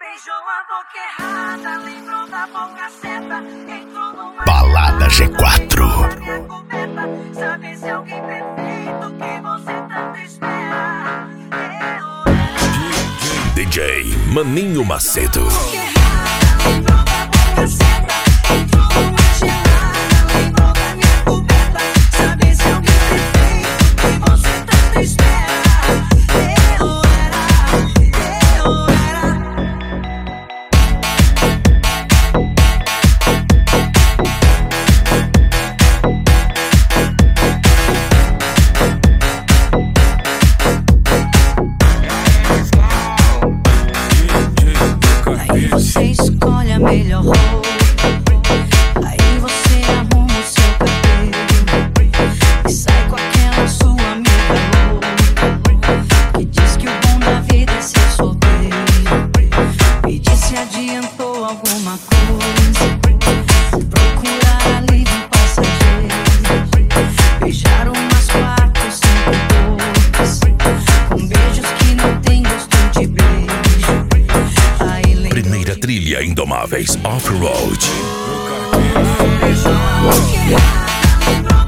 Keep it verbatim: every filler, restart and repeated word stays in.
Balada G quatro. D J Maninho Macedo. Você escolhe a melhor roupa, aí você arruma o seu cabelo e sai com aquela sua amiga louca que diz que o bom da vida é ser solteiro. Me diz se adiantou alguma coisa, procurar alívio passageiro, beijar umas quatro, cinco bocas, com beijos que não tem gosto de beijo. Primeira trilha Indomáveis Off-Road. Lembrou